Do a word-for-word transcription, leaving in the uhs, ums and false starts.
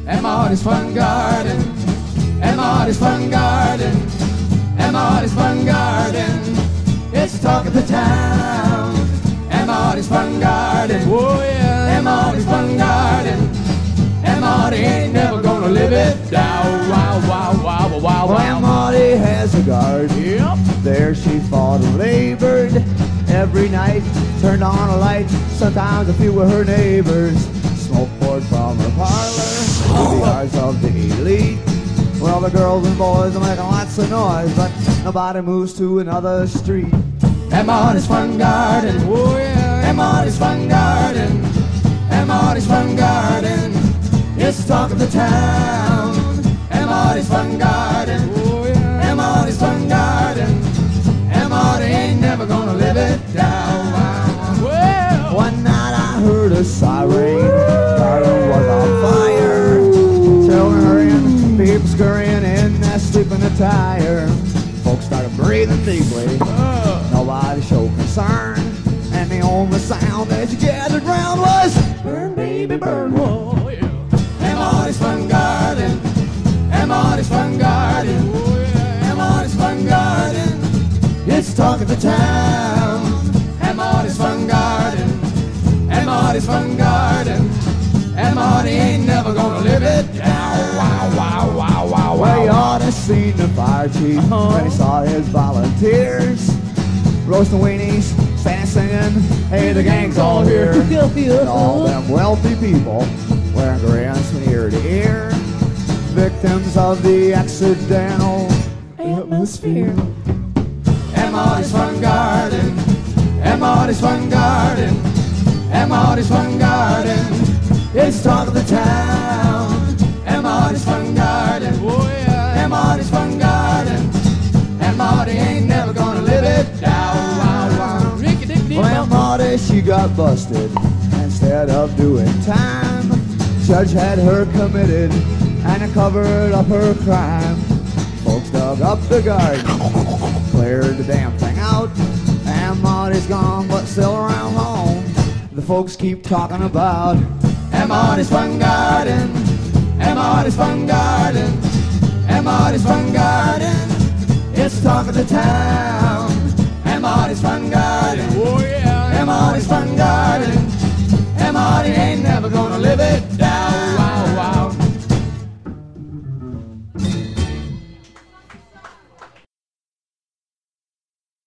Aunt Marty's Fun Garden. Aunt Marty's Fun Garden. Aunt Marty's Fun Garden. It's the talk of the town. Aunt Marty's Fun Garden. Oh yeah. Aunt Marty's Fun Garden. Aunt Marty ain't never gonna live it down. Wow, wow, wow, wow, wow. Well, Aunt Marty has a garden. Yep. There she fought and labored every night. Turned on a light. Sometimes a few of her neighbors. Smoke poured from her parlor. To the yards of the elite. Well, the girls and boys are making lots of noise, but nobody moves to another street. Aunt Marty's Fun Garden. Oh yeah. Aunt Marty's Fun Garden. Aunt Marty's Fun Garden. It's the talk of the town. Aunt Marty's Fun Garden. Oh yeah. Aunt Marty's Fun Garden. Aunt Marty ain't never gonna live it down. Well, one night I heard a siren. Garden was on fire. Children hurrying, people scurrying in their sleeping attire. Folks started breathing deeply. Nobody showed concern. And the only sound that you gathered round was burn, baby, burn. Whoa, yeah. Aunt Marty's Fun Garden. Aunt Marty's Fun Garden. Aunt Marty's Fun Garden. It's the talk of the town. Aunt Marty's Fun Garden. Aunt Marty's Fun Garden. Aunt Marty ain't never gonna live it down. Wow, wow, wow, wow, Well, wow. you ought to seen the fire chief Uh-huh. when he saw his volunteers roasting weenies, standing singing, hey, the gang's all here. And all them wealthy people wearing grants from ear to ear, victims of the accidental atmosphere. Aunt Marty's Fun Garden. Aunt Marty's Fun Garden. Aunt Marty's Fun Garden. It's the talk of the town. Aunt Marty's Fun Garden. Oh yeah. Aunt Marty's Fun Garden. Aunt Marty ain't never gonna live it down. Wow, wow. Well, Aunt Marty, she got busted. Instead of doing time, judge had her committed and covered up her crime. Folks dug up the garden, cleared the damn thing out. Aunt Marty's gone, but still around home. The folks keep talking about Aunt Marty's Fun Garden. Aunt Marty's Fun Garden. Aunt Marty's Fun Garden. It's the talk of the town. Aunt Marty's Fun Garden.